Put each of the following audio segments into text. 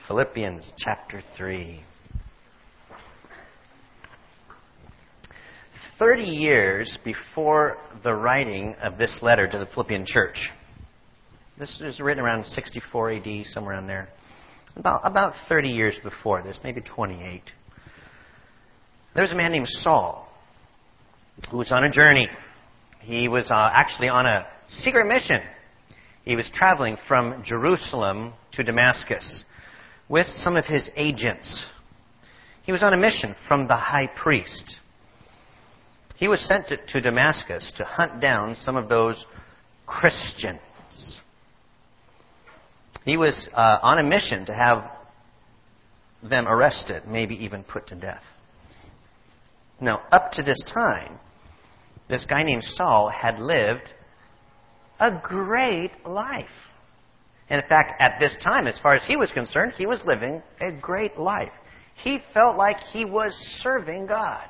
Philippians chapter 3. 30 years before the writing of this letter to the Philippian church. This was written around 64 AD, somewhere around there. About 30 years before this, maybe 28. There was a man named Saul who was on a journey. He was actually on a secret mission. He was traveling from Jerusalem to Damascus with some of his agents. He was on a mission from the high priest. He was sent to Damascus to hunt down some of those Christians. He was on a mission to have them arrested, maybe even put to death. Now, up to this time, this guy named Saul had lived a great life. And in fact, at this time, as far as he was concerned, he was living a great life. He felt like he was serving God.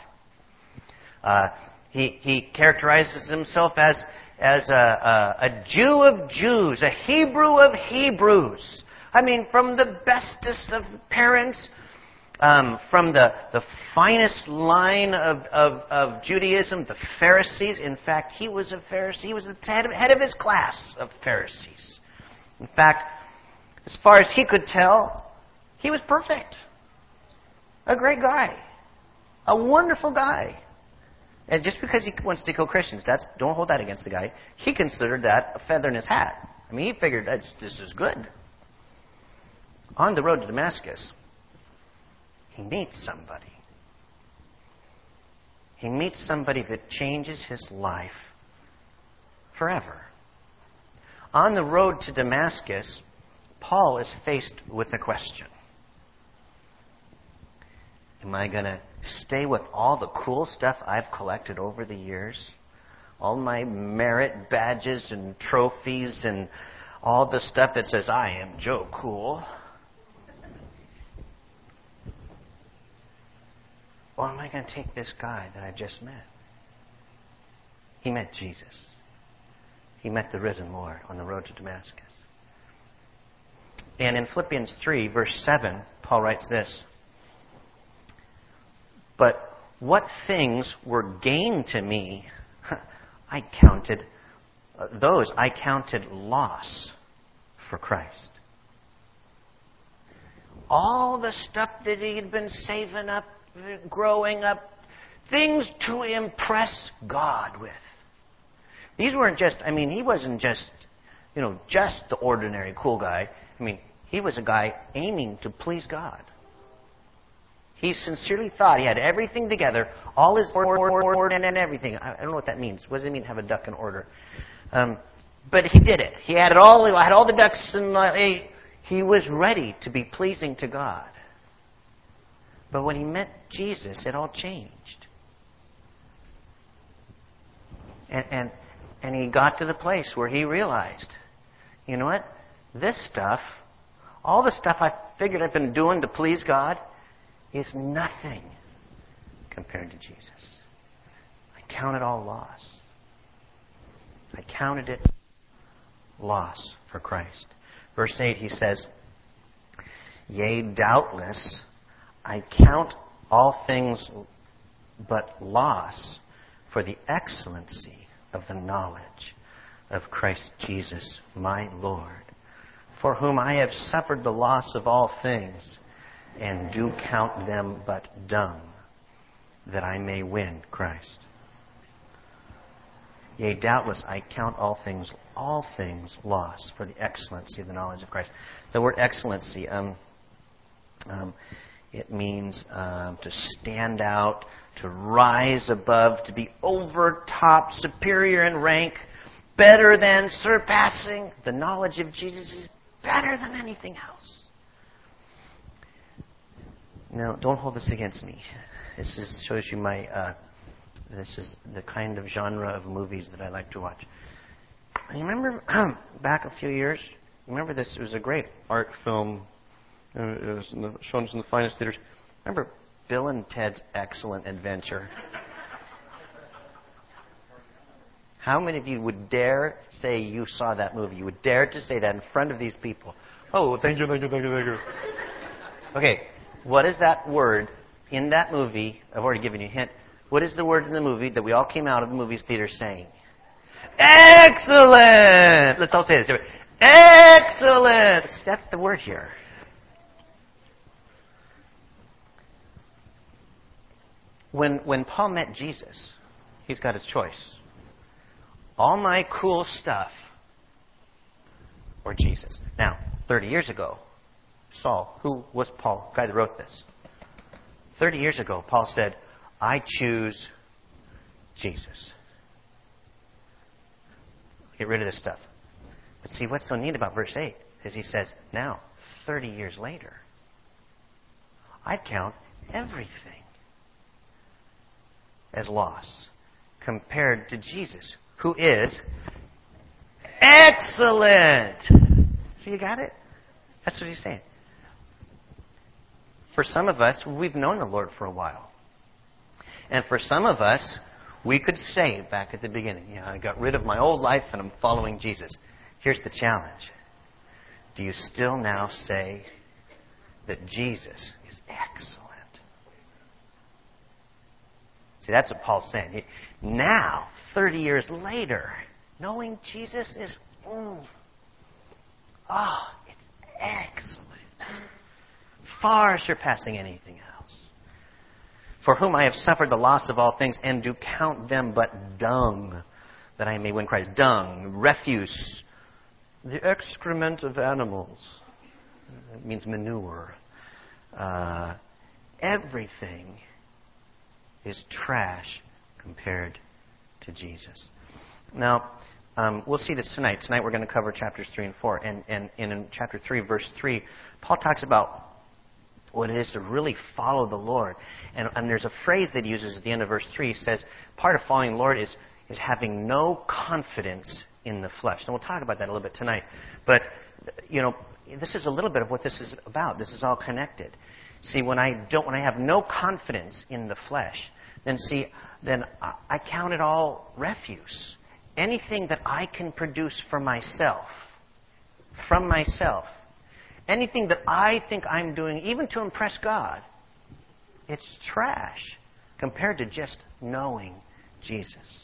He characterizes himself as a Jew of Jews, a Hebrew of Hebrews. I mean, from the bestest of parents, from the finest line of Judaism, the Pharisees. In fact, he was a Pharisee. He was the head of his class of Pharisees. In fact, as far as he could tell, he was perfect. A great guy. A wonderful guy. And just because he wants to kill Christians, don't hold that against the guy. He considered that a feather in his hat. I mean, he figured this is good. On the road to Damascus, he meets somebody. He meets somebody that changes his life forever. On the road to Damascus, Paul is faced with a question. Am I going to stay with all the cool stuff I've collected over the years? All my merit badges and trophies and all the stuff that says, I am Joe Cool. Or am I going to take this guy that I just met? He met Jesus. He met the risen Lord on the road to Damascus. And in Philippians 3, verse 7, Paul writes this. But what things were gain to me, I counted loss for Christ. All the stuff that he had been saving up, growing up, things to impress God with. These weren't just, he wasn't just, just the ordinary cool guy. He was a guy aiming to please God. He sincerely thought he had everything together, all his order and everything. I don't know what that means. What does it mean to have a duck in order? But he did it. He had it all. He had all the ducks, and he was ready to be pleasing to God. But when he met Jesus, it all changed. And he got to the place where he realized, you know what? This stuff, all the stuff I figured I've been doing to please God, is nothing compared to Jesus. I count it all loss. I counted it loss for Christ. Verse 8, he says, Yea, doubtless, I count all things but loss for the excellency of the knowledge of Christ Jesus, my Lord, for whom I have suffered the loss of all things, and do count them but dung, that I may win Christ. Yea, doubtless I count all things lost for the excellency of the knowledge of Christ. The word excellency, it means to stand out, to rise above, to be over top, superior in rank, better than, surpassing. The knowledge of Jesus is better than anything else. Now, don't hold this against me. This shows you this is the kind of genre of movies that I like to watch. You remember back a few years? Remember this? It was a great art film. It was shown in the finest theaters. Remember Bill and Ted's Excellent Adventure? How many of you would dare say you saw that movie? You would dare to say that in front of these people? Oh, thank you. Okay, what is that word in that movie? I've already given you a hint. What is the word in the movie that we all came out of the movie theater saying? Excellent! Let's all say this. Excellent! That's the word here. When Paul met Jesus, he's got his choice. All my cool stuff or Jesus. Now, 30 years ago, Saul, who was Paul, the guy that wrote this? 30 years ago, Paul said, I choose Jesus. Get rid of this stuff. But see, what's so neat about verse 8 is he says, now, 30 years later, I count everything as loss compared to Jesus, who is excellent. See, you got it? That's what he's saying. For some of us, we've known the Lord for a while. And for some of us, we could say back at the beginning, yeah, I got rid of my old life and I'm following Jesus. Here's the challenge. Do you still now say that Jesus is excellent? See, that's what Paul's saying. Now, 30 years later, knowing Jesus is, it's excellent. Far surpassing anything else. For whom I have suffered the loss of all things, and do count them but dung, that I may win Christ. Dung, refuse, the excrement of animals. It means manure. Everything is trash compared to Jesus. Now, we'll see this tonight. Tonight we're going to cover chapters 3 and 4. And in chapter 3, verse 3, Paul talks about what it is to really follow the Lord. And there's a phrase that he uses at the end of verse 3. He says, part of following the Lord is having no confidence in the flesh. And we'll talk about that a little bit tonight. But, this is a little bit of what this is about. This is all connected. See, when I have no confidence in the flesh, then I count it all refuse. Anything that I can produce for myself, from myself, anything that I think I'm doing, even to impress God, it's trash compared to just knowing Jesus.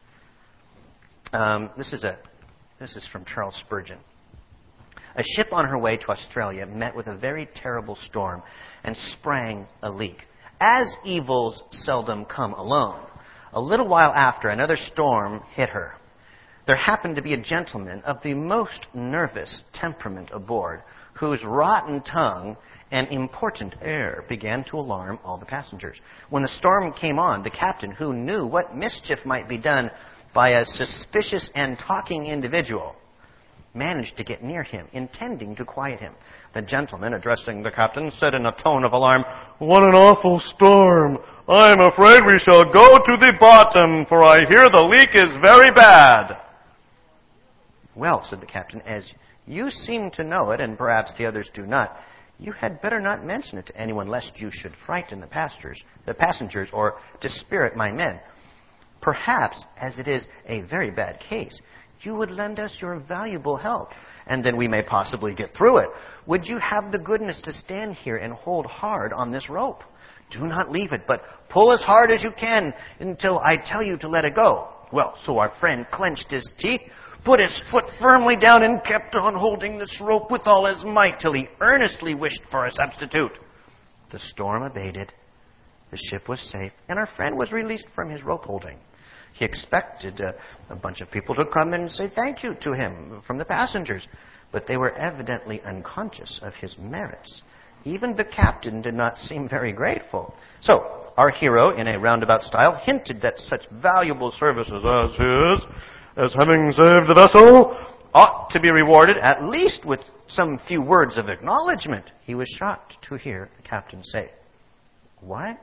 This is from Charles Spurgeon. A ship on her way to Australia met with a very terrible storm and sprang a leak. As evils seldom come alone, a little while after, another storm hit her. There happened to be a gentleman of the most nervous temperament aboard, whose rotten tongue and important air began to alarm all the passengers. When the storm came on, the captain, who knew what mischief might be done by a suspicious and talking individual, managed to get near him, intending to quiet him. The gentleman, addressing the captain, said in a tone of alarm, "What an awful storm! I am afraid we shall go to the bottom, for I hear the leak is very bad." "Well," said the captain, "as you seem to know it, and perhaps the others do not, you had better not mention it to anyone, lest you should frighten the passengers, or dispirit my men. Perhaps, as it is a very bad case, you would lend us your valuable help, and then we may possibly get through it. Would you have the goodness to stand here and hold hard on this rope? Do not leave it, but pull as hard as you can until I tell you to let it go." Well, so our friend clenched his teeth, put his foot firmly down, and kept on holding this rope with all his might till he earnestly wished for a substitute. The storm abated, the ship was safe, and our friend was released from his rope holding. He expected a bunch of people to come and say thank you to him from the passengers, but they were evidently unconscious of his merits. Even the captain did not seem very grateful. So, our hero, in a roundabout style, hinted that such valuable services as his, as having saved the vessel, ought to be rewarded at least with some few words of acknowledgement. He was shocked to hear the captain say, "What?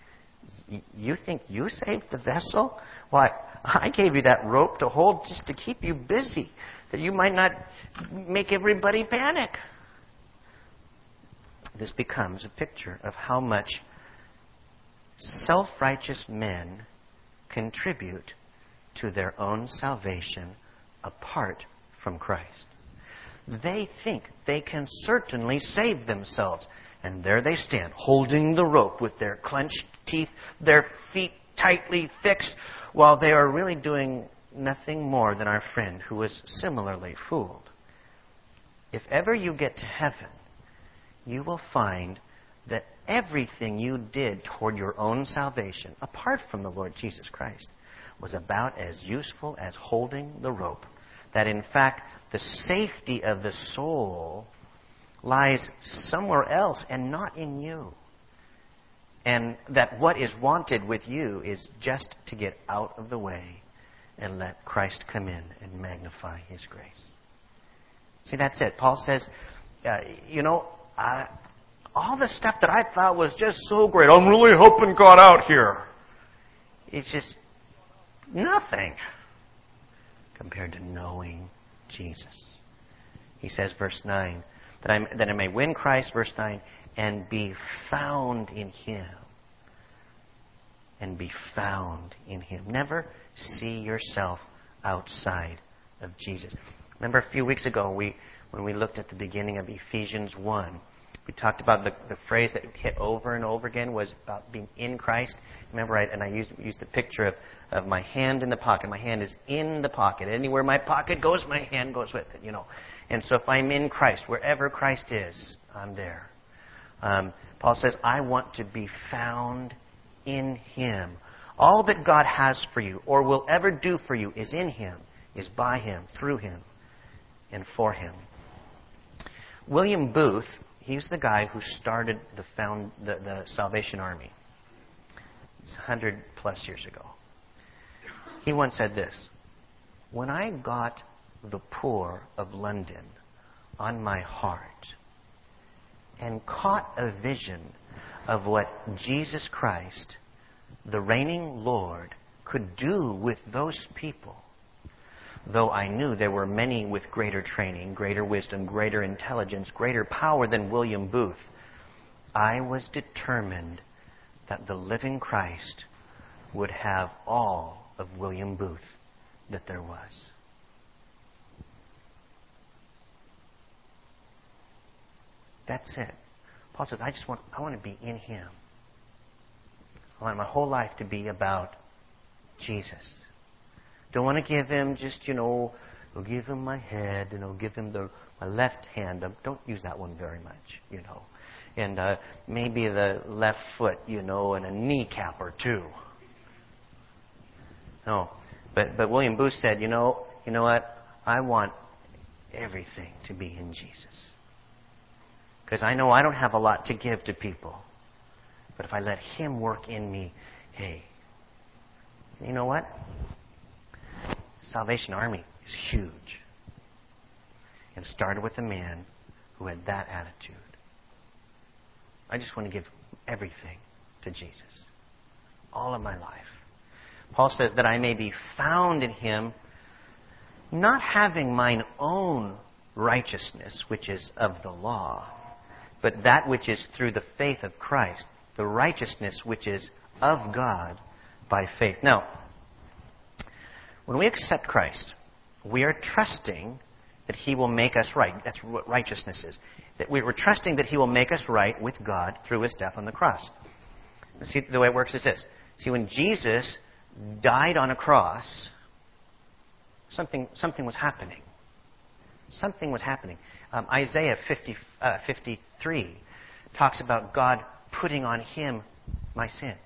You think you saved the vessel? Why, I gave you that rope to hold just to keep you busy, that you might not make everybody panic." This becomes a picture of how much self-righteous men contribute to their own salvation apart from Christ. They think they can certainly save themselves. And there they stand, holding the rope with their clenched teeth, their feet tightly fixed, while they are really doing nothing more than our friend who was similarly fooled. If ever you get to heaven, you will find that everything you did toward your own salvation, apart from the Lord Jesus Christ, was about as useful as holding the rope. That in fact, the safety of the soul lies somewhere else and not in you. And that what is wanted with you is just to get out of the way and let Christ come in and magnify His grace. See, that's it. Paul says, all the stuff that I thought was just so great, I'm really helping God out here. It's just nothing compared to knowing Jesus. He says, verse 9, that I may win Christ, verse 9, and be found in Him. And be found in Him. Never see yourself outside of Jesus. Remember a few weeks ago when we looked at the beginning of Ephesians 1, we talked about the phrase that hit over and over again was about being in Christ. Remember, I used the picture of my hand in the pocket. My hand is in the pocket. Anywhere my pocket goes, my hand goes with it, And so if I'm in Christ, wherever Christ is, I'm there. Paul says, I want to be found in Him. All that God has for you or will ever do for you is in Him, is by Him, through Him, and for Him. William Booth, he's the guy who started the Salvation Army. It's 100 plus years ago. He once said this, when I got the poor of London on my heart and caught a vision of what Jesus Christ, the reigning Lord, could do with those people, though I knew there were many with greater training, greater wisdom, greater intelligence, greater power than William Booth, I was determined that the living Christ would have all of William Booth that there was. That's it. Paul says, I want to be in Him. I want my whole life to be about Jesus. Don't want to give Him just, I'll give Him my head, and I'll give Him my left hand. Don't use that one very much, And maybe the left foot, and a kneecap or two. No. But William Booth said, you know what? I want everything to be in Jesus. Because I know I don't have a lot to give to people. But if I let Him work in me, hey, you know what? Salvation Army is huge. And it started with a man who had that attitude. I just want to give everything to Jesus. All of my life. Paul says that I may be found in Him, not having mine own righteousness, which is of the law, but that which is through the faith of Christ, the righteousness which is of God by faith. Now, when we accept Christ, we are trusting that He will make us right. That's what righteousness is. That we're trusting that He will make us right with God through His death on the cross. See, the way it works is this. See, when Jesus died on a cross, something was happening. Something was happening. Isaiah 53 talks about God putting on Him my sins.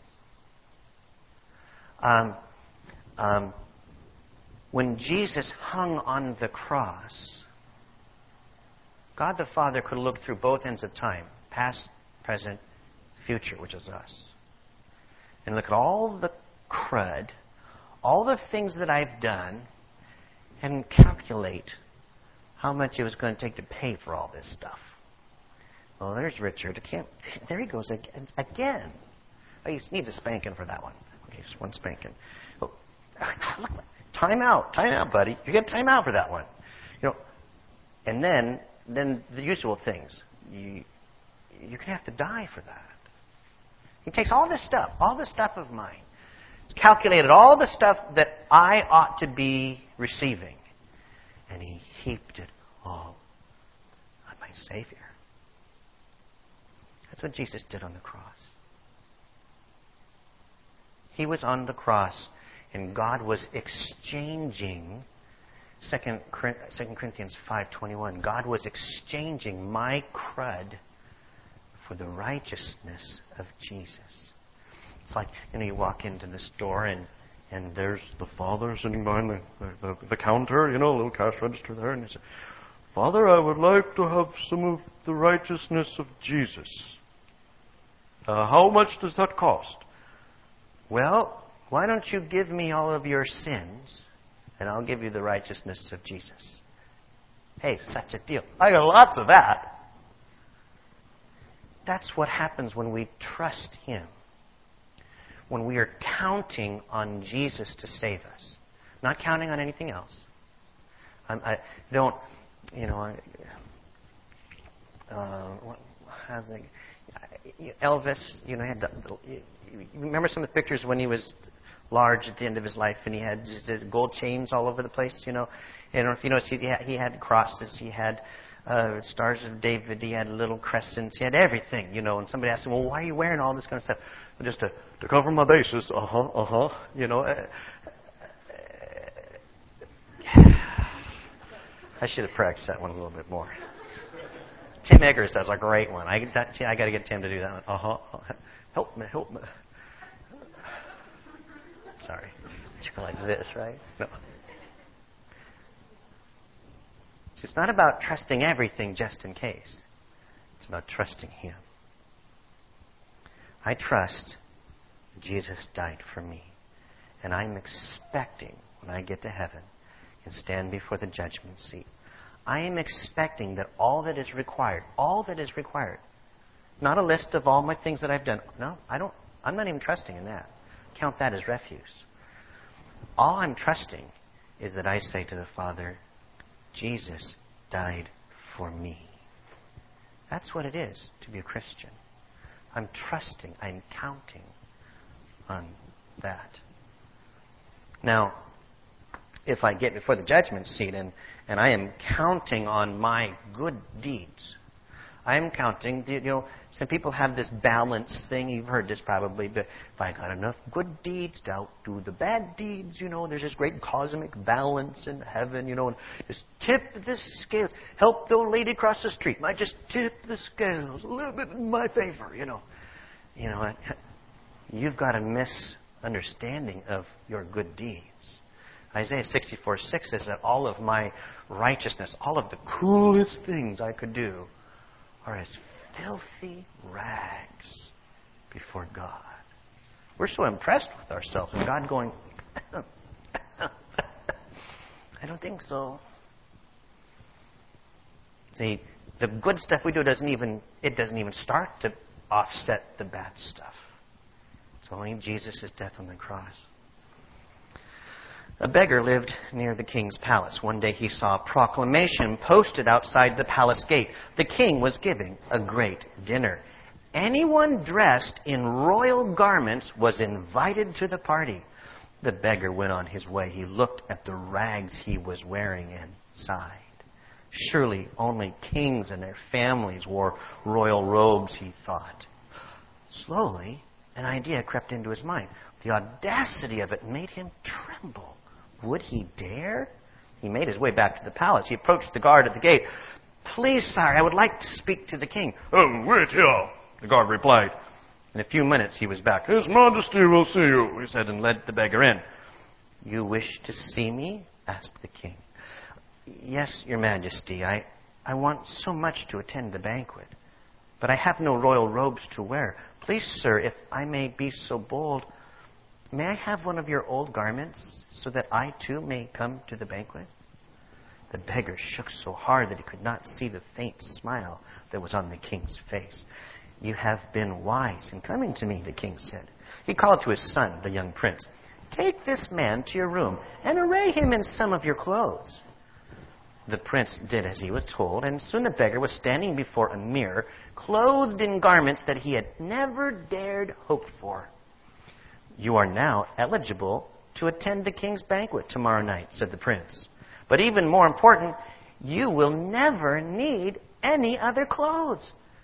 When Jesus hung on the cross, God the Father could look through both ends of time, past, present, future, which is us, and look at all the crud, all the things that I've done, and calculate how much it was going to take to pay for all this stuff. Well, there's Richard. There he goes again. Oh, he needs a spanking for that one. Okay, just one spanking. Oh, look, time out, buddy. You get time out for that one. And then the usual things. You're going to have to die for that. He takes all this stuff of mine. He's calculated all the stuff that I ought to be receiving. And He heaped it all on my Savior. That's what Jesus did on the cross. He was on the cross, and God was exchanging 2 Corinthians 5:21. God was exchanging my crud for the righteousness of Jesus. It's like, you walk into the store and there's the father sitting behind the counter, a little cash register there, and he said, "Father, I would like to have some of the righteousness of Jesus. How much does that cost?" "Well, why don't you give me all of your sins, and I'll give you the righteousness of Jesus." Hey, such a deal. I got lots of that. That's what happens when we trust Him. When we are counting on Jesus to save us. Not counting on anything else. I don't, Elvis, had you remember some of the pictures when he was large at the end of his life, and he had just gold chains all over the place, And if you notice, he had crosses, he had stars of David, he had little crescents, he had everything, And somebody asked him, "Well, why are you wearing all this kind of stuff?" "Well, just to cover my bases." I should have practiced that one a little bit more. Tim Eggers does a great one. I got to get Tim to do that one. Help me. Sorry. You go like this, right? No. It's not about trusting everything just in case. It's about trusting Him. I trust Jesus died for me. And I'm expecting, when I get to heaven and stand before the judgment seat, I am expecting that all that is required, not a list of all my things that I've done. No, I'm not even trusting in that. Count that as refuse. All I'm trusting is that I say to the Father, Jesus died for me. That's what it is to be a Christian. I'm trusting, I'm counting on that. Now, if I get before the judgment seat and I am counting on my good deeds, I'm counting, some people have this balance thing. You've heard this probably, but if I got enough good deeds to outdo the bad deeds, there's this great cosmic balance in heaven, and just tip the scales. Help the old lady across the street. Might just tip the scales a little bit in my favor, You've got a misunderstanding of your good deeds. Isaiah 64:6 says that all of my righteousness, all of the coolest things I could do, are as filthy rags before God. We're so impressed with ourselves, and God going, I don't think so. See, the good stuff we do doesn't even start to offset the bad stuff. It's only Jesus' death on the cross. A beggar lived near the king's palace. One day he saw a proclamation posted outside the palace gate. The king was giving a great dinner. Anyone dressed in royal garments was invited to the party. The beggar went on his way. He looked at the rags he was wearing and sighed. Surely only kings and their families wore royal robes, he thought. Slowly, an idea crept into his mind. The audacity of it made him tremble. Would he dare? He made his way back to the palace. He approached the guard at the gate. "Please, sire, I would like to speak to the king." "Oh, wait here," the guard replied. In a few minutes he was back. "His Majesty will see you," he said, and led the beggar in. "You wish to see me?" asked the king. "Yes, your Majesty. I want so much to attend the banquet, but I have no royal robes to wear. Please, sir, if I may be so bold, may I have one of your old garments so that I too may come to the banquet?" The beggar shook so hard that he could not see the faint smile that was on the king's face. "You have been wise in coming to me," the king said. He called to his son, the young prince. "Take this man to your room and array him in some of your clothes." The prince did as he was told, and soon the beggar was standing before a mirror, clothed in garments that he had never dared hope for. "You are now eligible to attend the king's banquet tomorrow night," said the prince. "But even more important, you will never need any other clothes.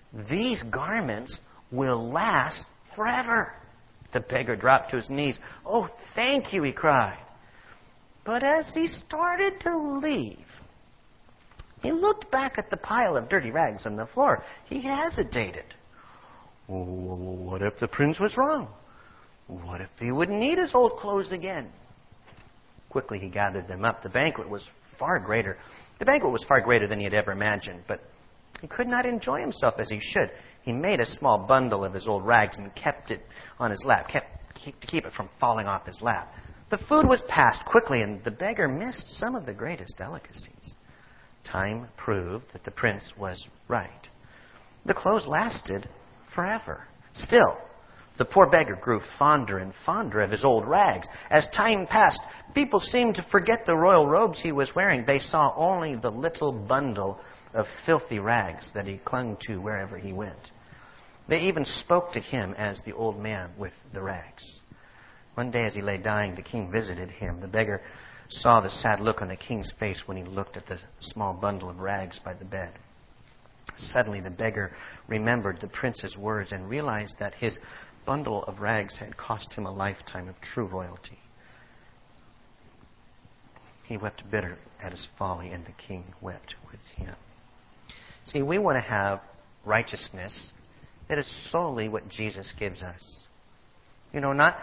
These garments will last forever. The beggar dropped to his knees. "Oh, thank you," he cried. But as he started to leave, he looked back at the pile of dirty rags on the floor. He hesitated. What if the prince was wrong? What if he wouldn't need his old clothes again? Quickly he gathered them up. The banquet was far greater. The banquet was far greater than he had ever imagined, but he could not enjoy himself as he should. He made a small bundle of his old rags and kept it on his lap, to keep it from falling off his lap. The food was passed quickly, and the beggar missed some of the greatest delicacies. Time proved that the prince was right. The clothes lasted forever. Still, the poor beggar grew fonder and fonder of his old rags. As time passed, people seemed to forget the royal robes he was wearing. They saw only the little bundle of filthy rags that he clung to wherever he went. They even spoke to him as the old man with the rags. One day as he lay dying, the king visited him. The beggar saw the sad look on the king's face when he looked at the small bundle of rags by the bed. Suddenly the beggar remembered the prince's words and realized that his bundle of rags had cost him a lifetime of true royalty. He wept bitter at his folly, and the king wept with him. See, we want to have righteousness that is solely what Jesus gives us. Not,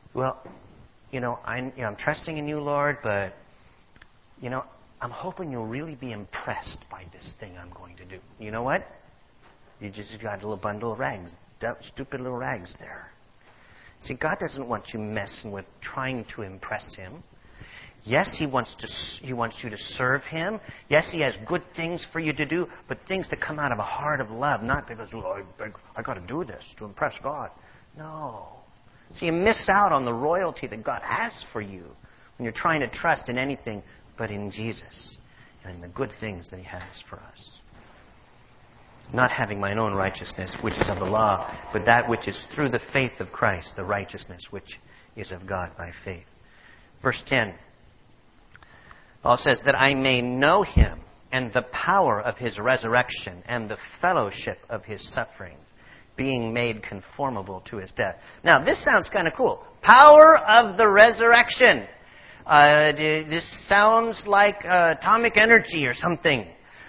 I'm trusting in you, Lord, but, I'm hoping you'll really be impressed by this thing I'm going to do. You know what? You just got a little bundle of rags. Stupid little rags there. See, God doesn't want you messing with trying to impress Him. Yes, He wants you to serve Him. Yes, He has good things for you to do, but things that come out of a heart of love, not because, I got to do this to impress God. No. See, you miss out on the royalty that God has for you when you're trying to trust in anything but in Jesus and in the good things that He has for us. Not having mine own righteousness, which is of the law, but that which is through the faith of Christ, the righteousness which is of God by faith. Verse 10, Paul says, that I may know Him and the power of His resurrection and the fellowship of His suffering, being made conformable to His death. Now, this sounds kind of cool. Power of the resurrection. This sounds like atomic energy or something.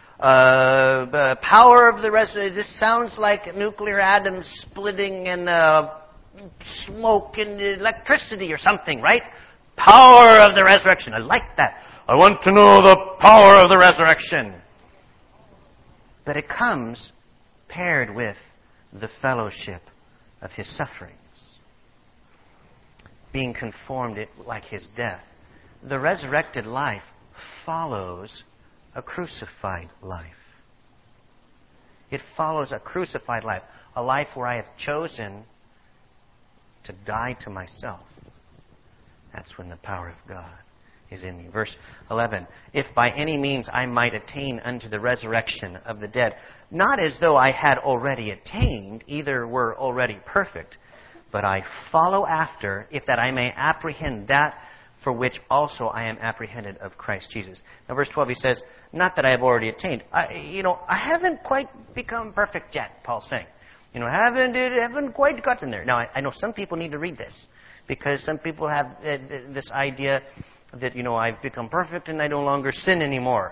Power of the resurrection. This sounds like nuclear atoms splitting and smoke and electricity or something, right? Power of the resurrection. I like that. I want to know the power of the resurrection. But it comes paired with the fellowship of His sufferings. Being conformed like His death. The resurrected life follows a crucified life. It follows a crucified life. A life where I have chosen to die to myself. That's when the power of God is in me. Verse 11, if by any means I might attain unto the resurrection of the dead, not as though I had already attained, either were already perfect, but I follow after, if that I may apprehend that for which also I am apprehended of Christ Jesus. Now verse 12 he says, not that I have already attained. I haven't quite become perfect yet, Paul's saying. Haven't quite gotten there. Now I know some people need to read this, because some people have this idea that, I've become perfect and I no longer sin anymore.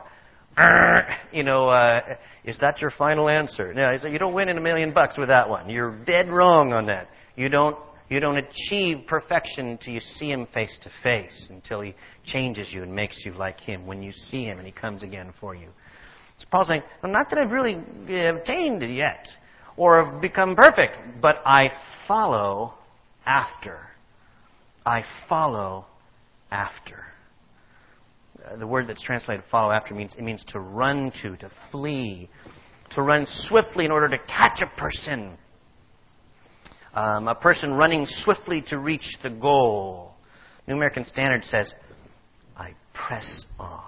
Is that your final answer? No, you don't win in $1 million with that one. You're dead wrong on that. You don't achieve perfection until you see Him face to face, until He changes you and makes you like Him when you see Him and He comes again for you. So Paul's saying, well, not that I've really obtained it yet or have become perfect, but I follow after. I follow after. The word that's translated follow after means to run to flee, to run swiftly in order to catch a person. A person running swiftly to reach the goal. New American Standard says, I press on.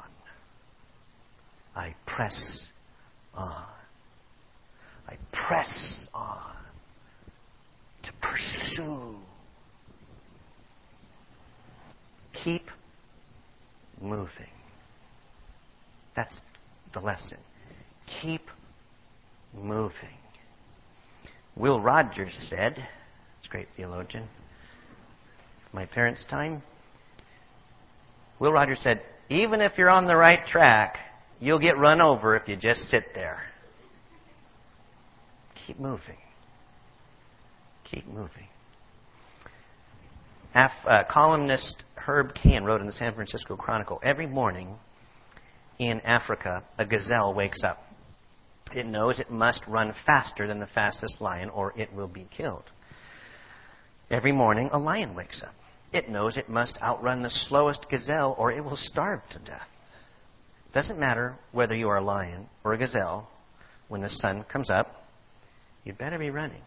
I press on. I press on to pursue. Keep moving. That's the lesson. Keep moving. Will Rogers said, it's a great theologian, my parents' time, Will Rogers said, even if you're on the right track, you'll get run over if you just sit there. Keep moving. Keep moving. Columnist Herb Caen wrote in the San Francisco Chronicle, every morning in Africa, a gazelle wakes up. It knows it must run faster than the fastest lion or it will be killed. Every morning, a lion wakes up. It knows it must outrun the slowest gazelle or it will starve to death. It doesn't matter whether you are a lion or a gazelle. When the sun comes up, you'd better be running.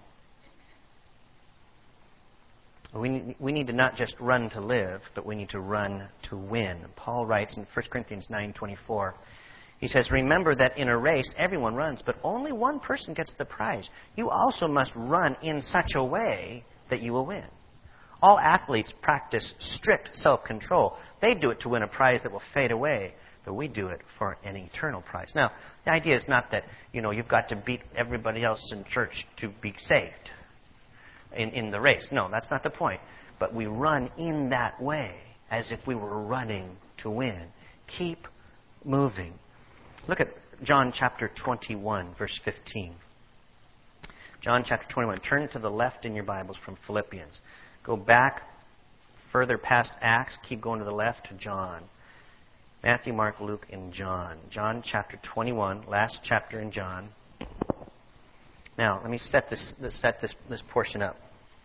We need to not just run to live, but we need to run to win. Paul writes in 1 Corinthians 9:24, he says, remember that in a race everyone runs, but only one person gets the prize. You also must run in such a way that you will win. All athletes practice strict self-control. They do it to win a prize that will fade away, but we do it for an eternal prize. Now, the idea is not that, you've got to beat everybody else in church to be saved in the race. No, that's not the point. But we run in that way as if we were running to win. Keep moving. Look at John chapter 21, verse 15. John chapter 21. Turn to the left in your Bibles from Philippians. Go back further past Acts. Keep going to the left to John. Matthew, Mark, Luke, and John. John chapter 21, last chapter in John. Now, let me set this portion up.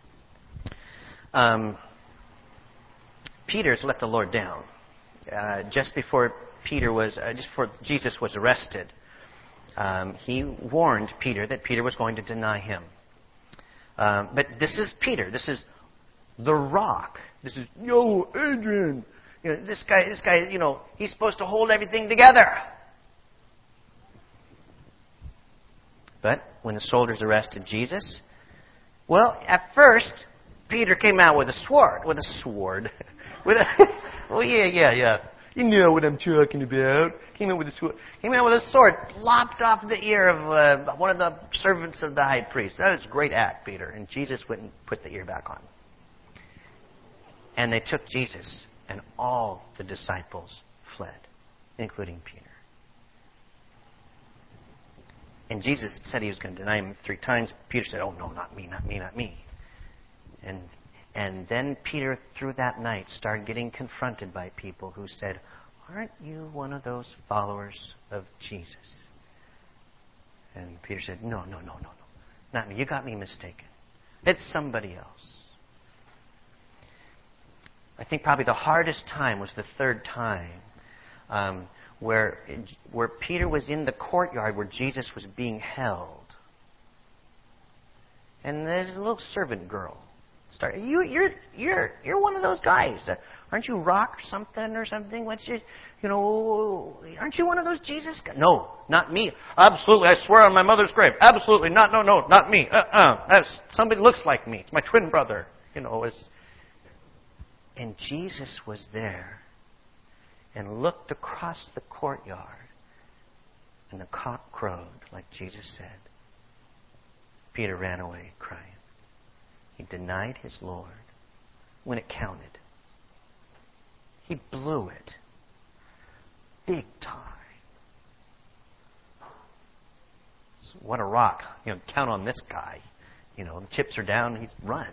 Peter's let the Lord down. Just before Jesus was arrested, he warned Peter that Peter was going to deny him. But this is Peter. This is the rock. This is, Adrian. This guy, he's supposed to hold everything together. But when the soldiers arrested Jesus, well, at first, Peter came out with a sword. Oh, yeah. You know what I'm talking about. Came out with a sword. Lopped off the ear of one of the servants of the high priest. That was a great act, Peter. And Jesus wouldn't put the ear back on. And they took Jesus, and all the disciples fled, including Peter. And Jesus said he was going to deny him 3 times. Peter said, oh, no, not me. And then Peter, through that night, started getting confronted by people who said, aren't you one of those followers of Jesus? And Peter said, no, not me. You got me mistaken. It's somebody else. I think probably the hardest time was the 3rd time where Peter was in the courtyard where Jesus was being held. And there's a little servant girl. You're one of those guys. Aren't you rock or something? What's your, aren't you one of those Jesus guys? No, not me. Absolutely, I swear on my mother's grave. Absolutely, not me. Somebody looks like me. It's my twin brother. And Jesus was there and looked across the courtyard, and the cock crowed, like Jesus said. Peter ran away crying. He denied his Lord when it counted. He blew it. Big time. So what a rock. Count on this guy. The chips are down, he runs.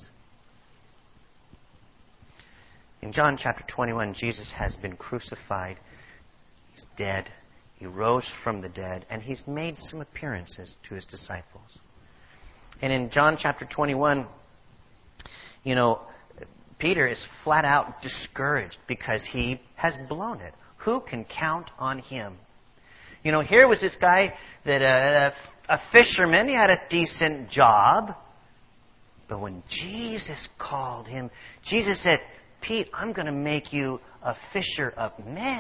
In John chapter 21, Jesus has been crucified. He's dead. He rose from the dead, and he's made some appearances to his disciples. And in John chapter 21, Peter is flat out discouraged because he has blown it. Who can count on him? Here was this guy that a fisherman. He had a decent job. But when Jesus called him, Jesus said, Pete, I'm going to make you a fisher of men.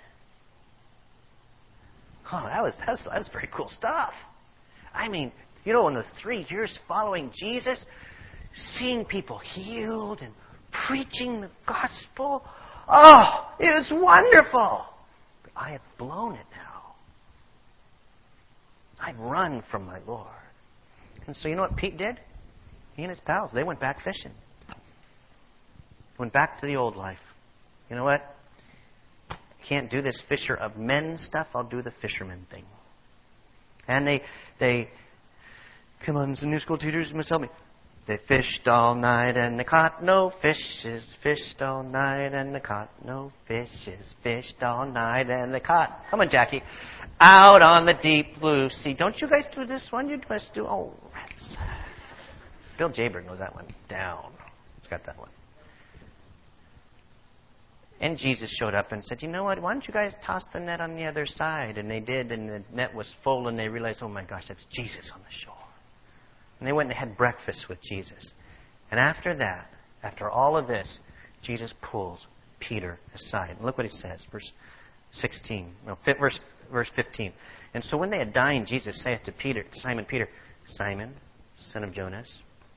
Oh, that's very cool stuff. I mean, in the 3 years following Jesus, seeing people healed and preaching the gospel, oh, it was wonderful. But I have blown it now. I've run from my Lord. And so you know what Pete did? He and his pals, they went back fishing. Went back to the old life. You know what? I can't do this fisher of men stuff. I'll do the fisherman thing. And they come on, some new school teachers must help me. They fished all night and they caught no fishes. Fished all night and they caught no fishes. Fished all night and they caught. Come on, Jackie. Out on the deep blue sea. Don't you guys do this one? You must do. Oh, rats. Bill Jaberg knows that one. Down. It's got that one. And Jesus showed up and said, you know what? Why don't you guys toss the net on the other side? And they did, and the net was full, and they realized, oh my gosh, that's Jesus on the shore. And they went and had breakfast with Jesus. And after that, after all of this, Jesus pulls Peter aside. And look what he says, verse 15. And so when they had dined, Jesus saith to Simon Peter, Simon, son of Jonas,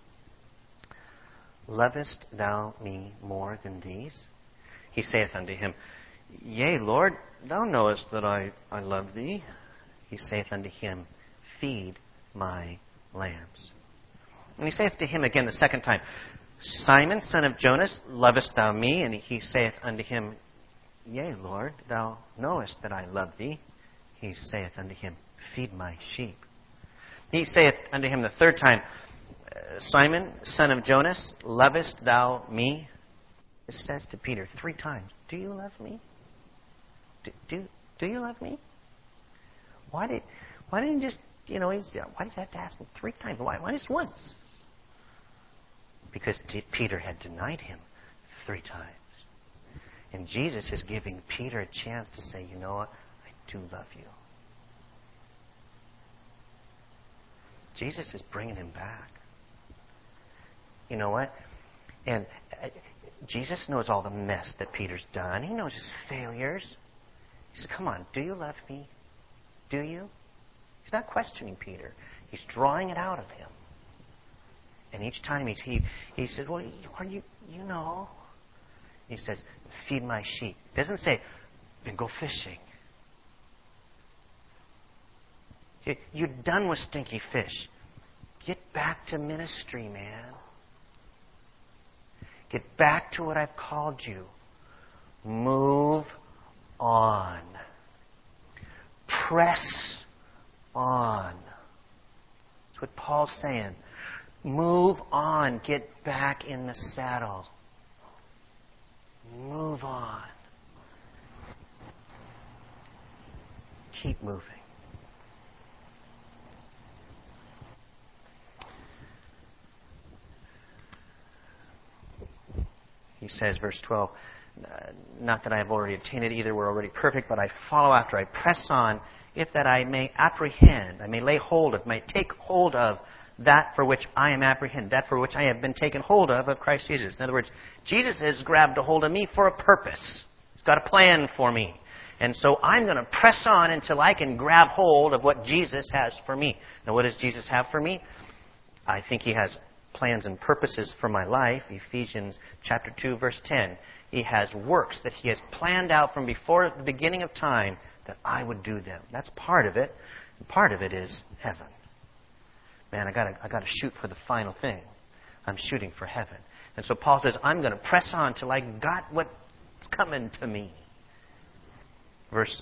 lovest thou me more than these? He saith unto him, Yea, Lord, thou knowest that I love thee. He saith unto him, Feed my lambs. And he saith to him again the second time, Simon, son of Jonas, lovest thou me? And he saith unto him, Yea, Lord, thou knowest that I love thee. He saith unto him, Feed my sheep. He saith unto him the third time, Simon, son of Jonas, lovest thou me? It says to Peter 3 times, do you love me? Do you love me? Why didn't he just, why did you have to ask him 3 times? Why just once? Because Peter had denied him 3 times. And Jesus is giving Peter a chance to say, you know what? I do love you. Jesus is bringing him back. You know what? And Jesus knows all the mess that Peter's done. He knows his failures. He said, come on, do you love me? Do you? He's not questioning Peter. He's drawing it out of him. And each time he says, well, you know. He says, feed my sheep. He doesn't say, then go fishing. You're done with stinky fish. Get back to ministry, man. Get back to what I've called you. Move on. Press on. That's what Paul's saying. Move on. Get back in the saddle. Move on. Keep moving. He says, verse 12, not that I have already attained it either, we're already perfect, but I follow after, I press on, if that I may apprehend, I may lay hold of, may take hold of that for which I am apprehended, that for which I have been taken hold of Christ Jesus. In other words, Jesus has grabbed a hold of me for a purpose. He's got a plan for me. And so I'm going to press on until I can grab hold of what Jesus has for me. Now, what does Jesus have for me? I think He has plans and purposes for my life. Ephesians chapter 2, verse 10. He has works that He has planned out from before the beginning of time that I would do them. That's part of it. And part of it is heaven. Man, I got to shoot for the final thing. I'm shooting for heaven. And so Paul says, I'm going to press on till I got what's coming to me. Verse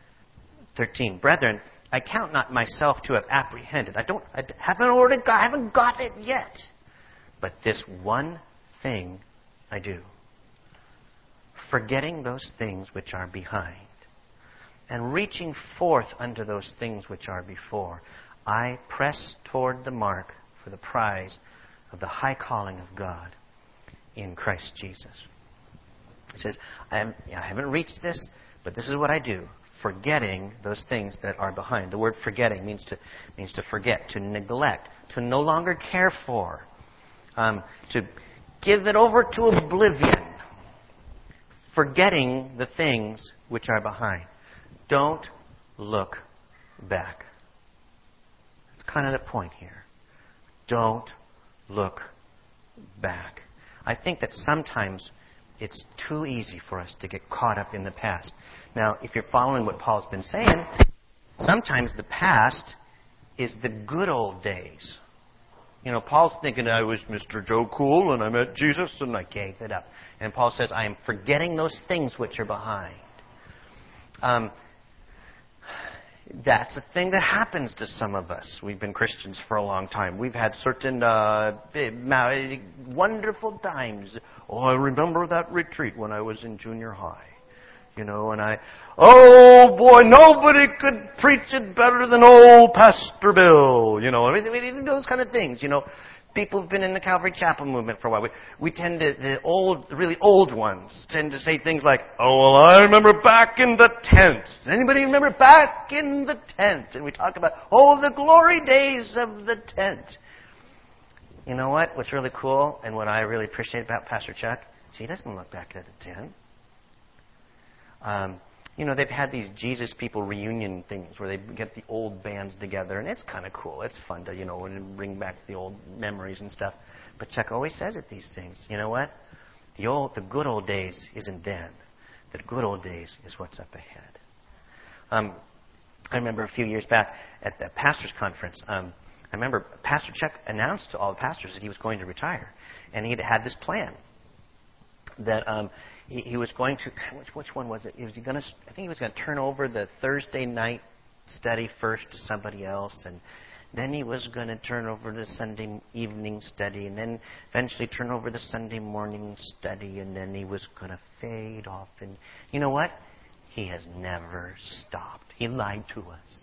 13. Brethren, I count not myself to have apprehended. I haven't got it yet. But this one thing I do, forgetting those things which are behind, and reaching forth unto those things which are before, I press toward the mark for the prize of the high calling of God in Christ Jesus. He says, I haven't reached this, but this is what I do, forgetting those things that are behind. The word forgetting means to forget, to neglect, to no longer care for. To give it over to oblivion, forgetting the things which are behind. Don't look back. That's kind of the point here. Don't look back. I think that sometimes it's too easy for us to get caught up in the past. Now, if you're following what Paul's been saying, sometimes the past is the good old days. Paul's thinking I was Mr. Joe Cool and I met Jesus and I gave it up. And Paul says, I am forgetting those things which are behind. That's a thing that happens to some of us. We've been Christians for a long time. We've had certain wonderful times. Oh, I remember that retreat when I was in junior high. Oh boy, nobody could preach it better than old Pastor Bill. Those kind of things. People who've been in the Calvary Chapel movement for a while. We tend to, the really old ones, tend to say things like, oh, well, I remember back in the tent. Does anybody remember back in the tent? And we talk about, the glory days of the tent. You know what? What's really cool and what I really appreciate about Pastor Chuck is he doesn't look back at the tent. They've had these Jesus People reunion things where they get the old bands together, and it's kind of cool. It's fun to, bring back the old memories and stuff. But Chuck always says at these things, you know what? The good old days isn't then. The good old days is what's up ahead. I remember a few years back at the pastors' conference, I remember Pastor Chuck announced to all the pastors that he was going to retire, and he had this plan that he was going to. Which one was it? I think he was going to turn over the Thursday night study first to somebody else, and then he was going to turn over the Sunday evening study, and then eventually turn over the Sunday morning study, and then he was going to fade off. And you know what? He has never stopped. He lied to us.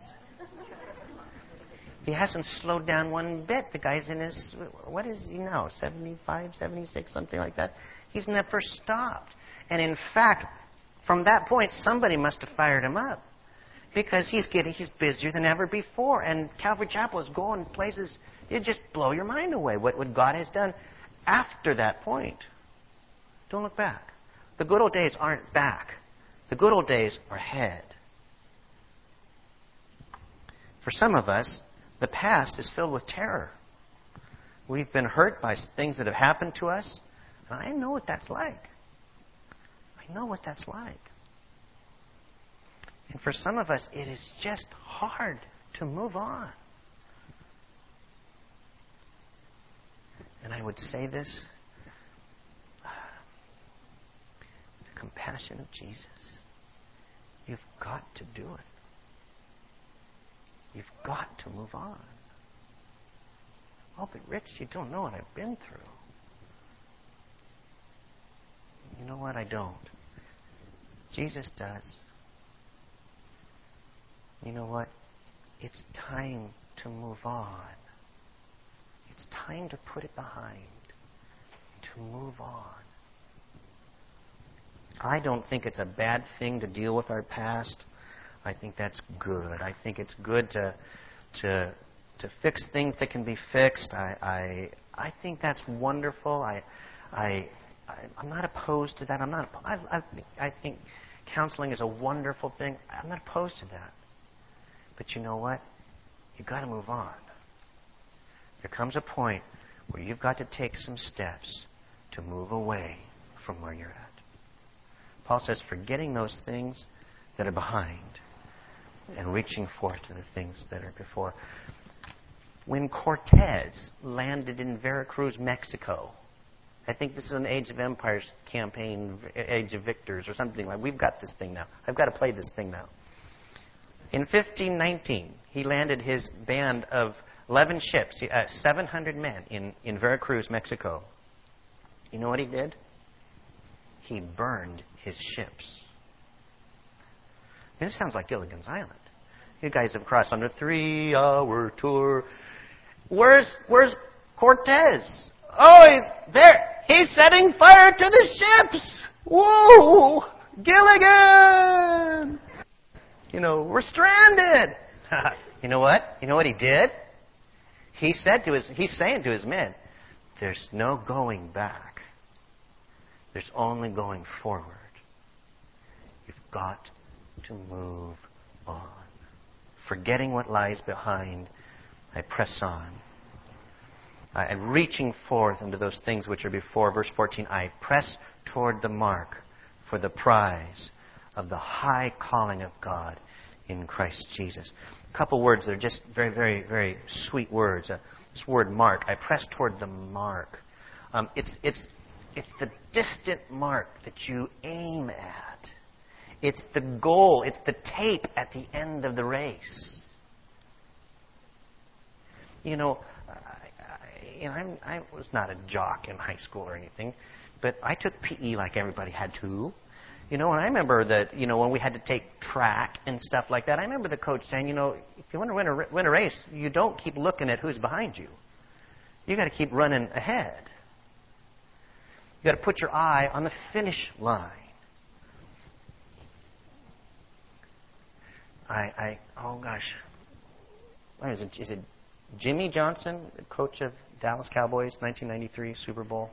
He hasn't slowed down one bit. The guy's in his, what is he now, 75, 76, something like that. He's never stopped. And in fact, from that point, somebody must have fired him up. Because he's busier than ever before. And Calvary Chapel is going places, it just blow your mind away what God has done after that point. Don't look back. The good old days aren't back. The good old days are ahead. For some of us, the past is filled with terror. We've been hurt by things that have happened to us. And I know what that's like. I know what that's like. And for some of us, it is just hard to move on. And I would say this, the compassion of Jesus. You've got to do it. You've got to move on. Oh, but Rich, you don't know what I've been through. You know what? I don't. Jesus does. You know what? It's time to move on. It's time to put it behind. To move on. I don't think it's a bad thing to deal with our past. I think that's good. I think it's good to fix things that can be fixed. I think that's wonderful. I'm not opposed to that. I think counseling is a wonderful thing. I'm not opposed to that. But you know what? You've got to move on. There comes a point where you've got to take some steps to move away from where you're at. Paul says, forgetting those things that are behind and reaching forth to the things that are before. When Cortez landed in Veracruz, Mexico, I think this is an Age of Empires campaign, Age of Victors or something like that. We've got this thing now. I've got to play this thing now. In 1519, he landed his band of 11 ships, 700 men in Veracruz, Mexico. You know what he did? He burned his ships. I mean, it sounds like Gilligan's Island. You guys have crossed on a 3-hour tour. Where's Cortez? Oh, he's there. He's setting fire to the ships. Whoa! Gilligan! We're stranded. You know what? You know what he did? He's saying to his men, there's no going back. There's only going forward. You've got to move on. Forgetting what lies behind, I press on. I'm reaching forth into those things which are before. Verse 14, I press toward the mark for the prize of the high calling of God in Christ Jesus. A couple words that are just very, very, very sweet words. This word mark, I press toward the mark. It's the distant mark that you aim at. It's the goal. It's the tape at the end of the race. I was not a jock in high school or anything, but I took PE like everybody had to. And I remember that, when we had to take track and stuff like that, I remember the coach saying, if you want to win a race, you don't keep looking at who's behind you. You got to keep running ahead. You got to put your eye on the finish line. Is it Jimmy Johnson, coach of Dallas Cowboys, 1993 Super Bowl?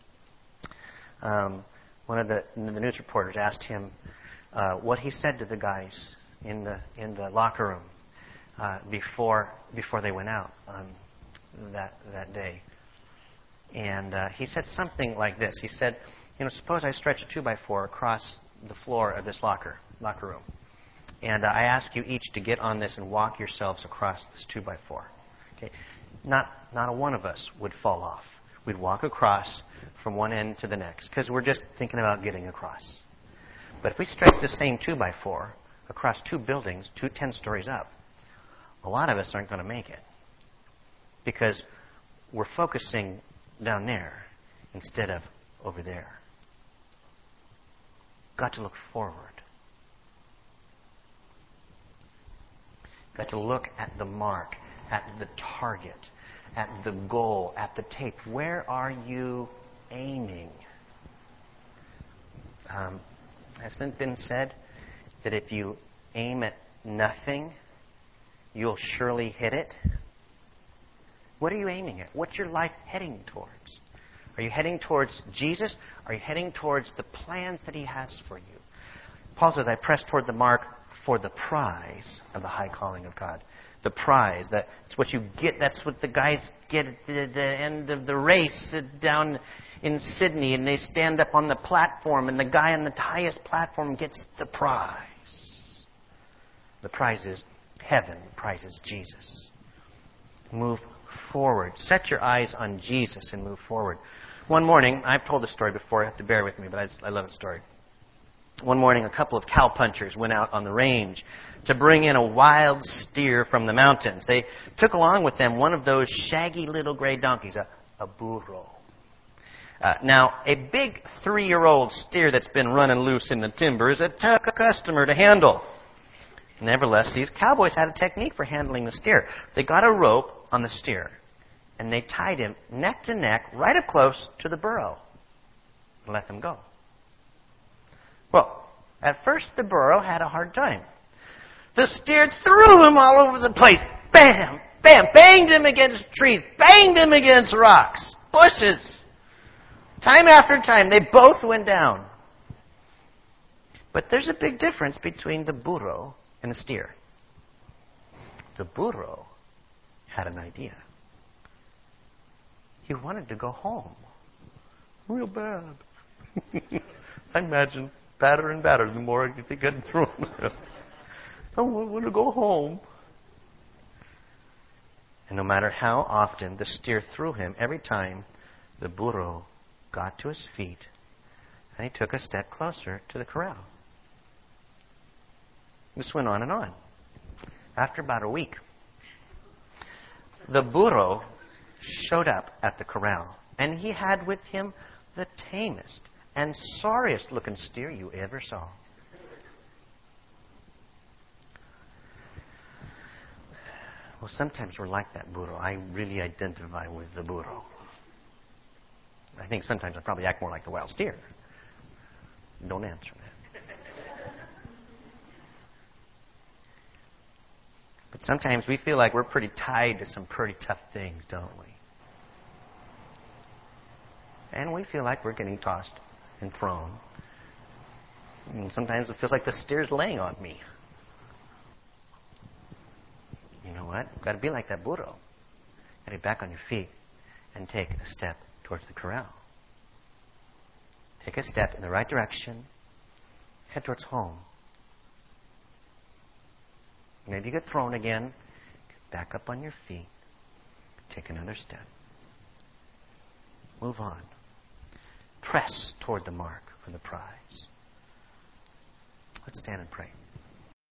One of the news reporters asked him what he said to the guys in the locker room before they went out that day, and he said something like this. He said, suppose I stretch a 2x4 across the floor of this locker room, and I ask you each to get on this and walk yourselves across this 2x4. Okay, not a one of us would fall off. We'd walk across from one end to the next because we're just thinking about getting across. But if we stretch the same 2x4 across 2 buildings, 10 stories up, a lot of us aren't going to make it because we're focusing down there instead of over there. Got to look forward. Got to look at the mark, at the target, at the goal, at the tape. Where are you aiming? Hasn't it been said that if you aim at nothing, you'll surely hit it? What are you aiming at? What's your life heading towards? Are you heading towards Jesus? Are you heading towards the plans that He has for you? Paul says, I press toward the mark for the prize of the high calling of God. The prize. That's what you get. That's what the guys get at the end of the race down in Sydney. And they stand up on the platform. And the guy on the highest platform gets the prize. The prize is heaven. The prize is Jesus. Move forward. Set your eyes on Jesus and move forward. One morning, I've told this story before. You have to bear with me, but I love the story. One morning, a couple of cowpunchers went out on the range to bring in a wild steer from the mountains. They took along with them one of those shaggy little gray donkeys, a burro. Now, a big 3-year-old steer that's been running loose in the timber is a tough customer to handle. Nevertheless, these cowboys had a technique for handling the steer. They got a rope on the steer, and they tied him neck to neck right up close to the burro and let them go. Well, at first the burro had a hard time. The steer threw him all over the place. Bam! Bam! Banged him against trees. Banged him against rocks. Bushes. Time after time, they both went down. But there's a big difference between the burro and the steer. The burro had an idea. He wanted to go home. Real bad. I imagine badder and badder the more they get through him. I want to go home. And no matter how often the steer threw him, every time the burro got to his feet and he took a step closer to the corral. This went on and on. After about a week, the burro showed up at the corral, and he had with him the tamest and sorriest looking steer you ever saw. Well, sometimes we're like that burro. I really identify with the burro. I think sometimes I probably act more like the wild steer. Don't answer that. But sometimes we feel like we're pretty tied to some pretty tough things, don't we? And we feel like we're getting tossed and thrown. And sometimes it feels like the steer's laying on me. You know what? You've got to be like that burro. Got to get back on your feet and take a step towards the corral. Take a step in the right direction. Head towards home. Maybe you get thrown again. Get back up on your feet. Take another step. Move on. Press toward the mark for the prize. Let's stand and pray.